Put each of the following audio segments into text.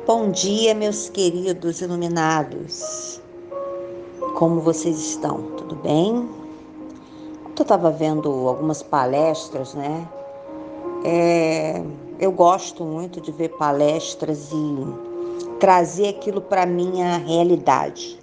Bom dia, meus queridos iluminados. Como vocês estão? Tudo bem? Eu estava vendo algumas palestras, né? Eu gosto muito de ver palestras e trazer aquilo para minha realidade.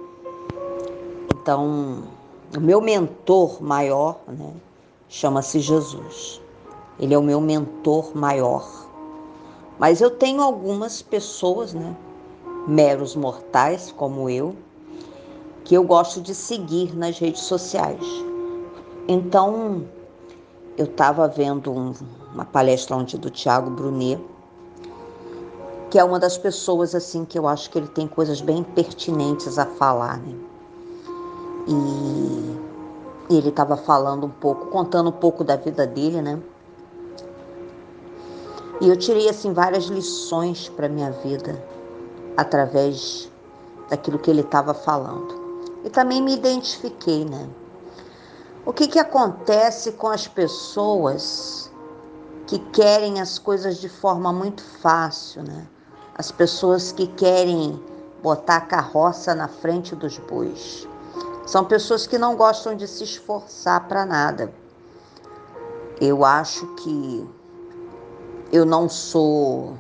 Então, o meu mentor maior, né, chama-se Jesus. Ele é o meu mentor maior. Mas eu tenho algumas pessoas, né, meros mortais como eu, que eu gosto de seguir nas redes sociais. Então, eu estava vendo uma palestra ontem do Tiago Brunet, que é uma das pessoas assim que eu acho que ele tem coisas bem pertinentes a falar, né? E ele estava falando um pouco, contando um pouco da vida dele, né? E eu tirei assim várias lições para minha vida através daquilo que ele estava falando. E também me identifiquei, né? O que acontece com as pessoas que querem as coisas de forma muito fácil, né? As pessoas que querem botar a carroça na frente dos bois. São pessoas que não gostam de se esforçar para nada. Eu acho que eu não sou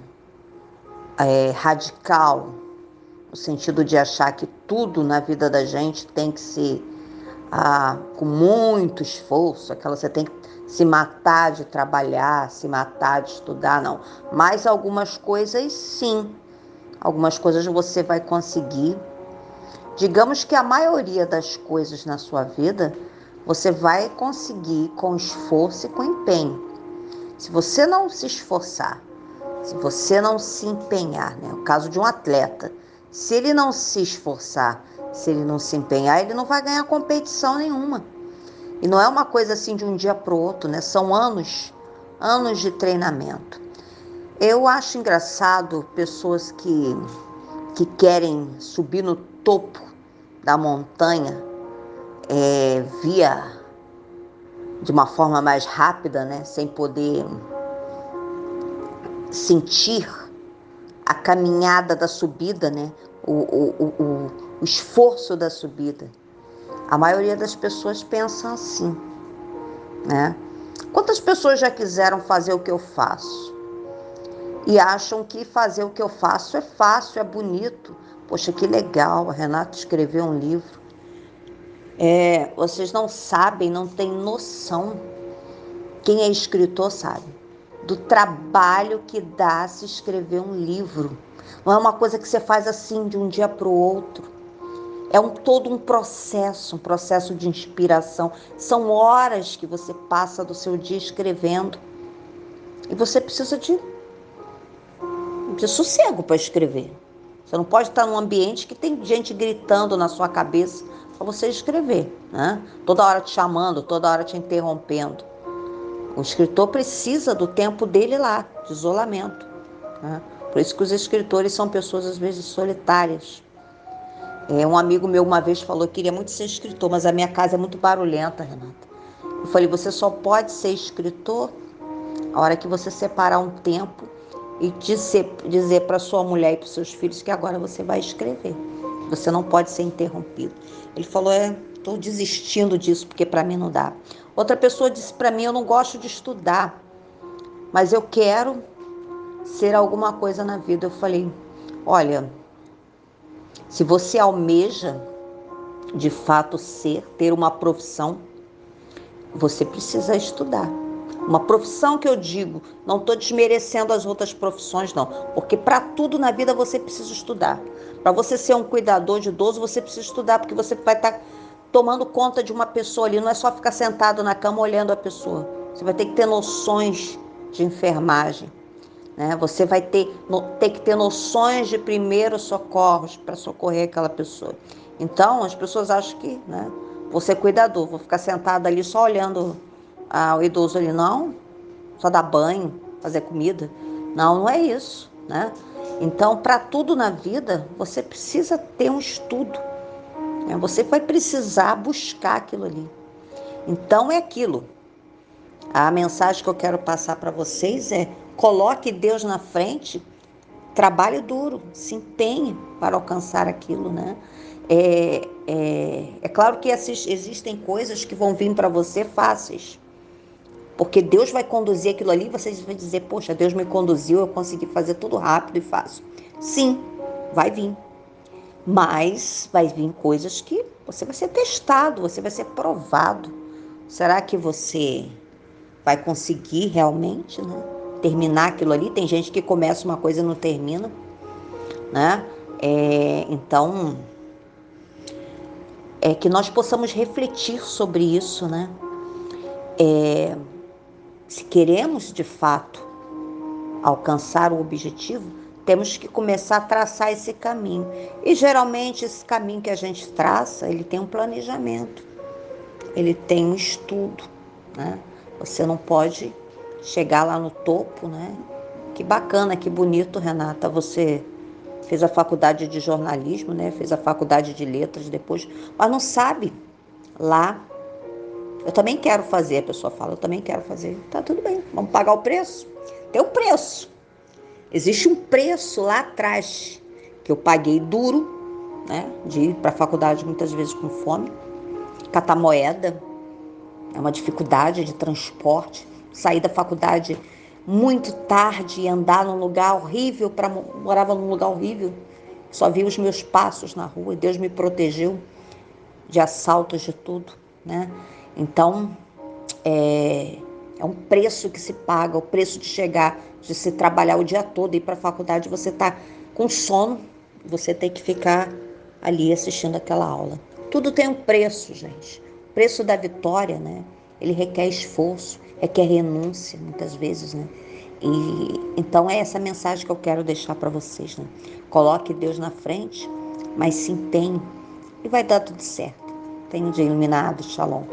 radical, no sentido de achar que tudo na vida da gente tem que ser com muito esforço, você tem que se matar de trabalhar, se matar de estudar, não. Mas algumas coisas sim, algumas coisas você vai conseguir. Digamos que a maioria das coisas na sua vida, você vai conseguir com esforço e com empenho. Se você não se esforçar, se você não se empenhar, né? O caso de um atleta, se ele não se esforçar, se ele não se empenhar, ele não vai ganhar competição nenhuma. E não é uma coisa assim de um dia para o outro, né? São anos de treinamento. Eu acho engraçado pessoas que querem subir no topo da montanha via de uma forma mais rápida, né? Sem poder sentir a caminhada da subida, né? O esforço da subida. A maioria das pessoas pensa assim, né? Quantas pessoas já quiseram fazer o que eu faço? E acham que fazer o que eu faço é fácil, é bonito. Poxa, que legal, a Renata escreveu um livro. Vocês não sabem, não têm noção. Quem é escritor sabe do trabalho que dá se escrever um livro. Não é uma coisa que você faz assim de um dia para o outro. É todo um processo de inspiração. São horas que você passa do seu dia escrevendo. E você precisa de sossego para escrever. Você não pode estar num ambiente que tem gente gritando na sua cabeça para você escrever, né? Toda hora te chamando, toda hora te interrompendo. O escritor precisa do tempo dele lá, de isolamento, né? Por isso que os escritores são pessoas às vezes solitárias. Um amigo meu uma vez falou que queria muito ser escritor, mas a minha casa é muito barulhenta, Renata. Eu falei, você só pode ser escritor a hora que você separar um tempo e dizer para sua mulher e para os seus filhos que agora você vai escrever. Você não pode ser interrompido. Ele falou, estou desistindo disso porque para mim não dá. Outra pessoa disse para mim, eu não gosto de estudar, mas eu quero ser alguma coisa na vida. Eu falei, olha, se você almeja de fato ter uma profissão, você precisa estudar. Uma profissão que eu digo, não estou desmerecendo as outras profissões não, porque para tudo na vida você precisa estudar. Para você ser um cuidador de idoso, você precisa estudar, porque você vai estar tomando conta de uma pessoa ali, não é só ficar sentado na cama olhando a pessoa. Você vai ter que ter noções de enfermagem, né? Você vai ter que ter noções de primeiros socorros para socorrer aquela pessoa. Então, as pessoas acham que, né, vou ser cuidador, vou ficar sentada ali só olhando o idoso ali. Não, só dar banho, fazer comida. Não, não é isso, né? Então, para tudo na vida, você precisa ter um estudo, né? Você vai precisar buscar aquilo ali. Então, é aquilo. A mensagem que eu quero passar para vocês é: coloque Deus na frente trabalhe duro, se empenhe para alcançar aquilo, né? É claro que existem coisas que vão vir para você fáceis, porque Deus vai conduzir aquilo ali e você vai dizer, poxa, Deus me conduziu, eu consegui fazer tudo rápido e fácil. Sim, vai vir. Mas vai vir coisas que você vai ser testado, você vai ser provado. Será que você vai conseguir realmente, né, terminar aquilo ali? Tem gente que começa uma coisa e não termina, né? Então, que nós possamos refletir sobre isso, né? Se queremos, de fato, alcançar o objetivo, temos que começar a traçar esse caminho. E geralmente esse caminho que a gente traça, ele tem um planejamento, ele tem um estudo, né? Você não pode chegar lá no topo, né? Que bacana, que bonito, Renata, você fez a faculdade de jornalismo, né? Fez a faculdade de letras depois, mas não sabe lá. Eu também quero fazer, a pessoa fala, eu também quero fazer. Tá tudo bem, vamos pagar o preço? Tem um preço. Existe um preço lá atrás que eu paguei duro, né? De ir para a faculdade muitas vezes com fome, catar moeda, é uma dificuldade de transporte, sair da faculdade muito tarde e andar num lugar horrível, morava num lugar horrível, só via os meus passos na rua, Deus me protegeu de assaltos, de tudo, né? Então, é um preço que se paga, o preço de chegar, de se trabalhar o dia todo, ir para a faculdade, você tá com sono, você tem que ficar ali assistindo aquela aula. Tudo tem um preço, gente. O preço da vitória, né? Ele requer esforço, requer renúncia, muitas vezes, né? E então é essa mensagem que eu quero deixar para vocês, né? Coloque Deus na frente, mas se empenhe e vai dar tudo certo. Tenha um dia iluminado, shalom.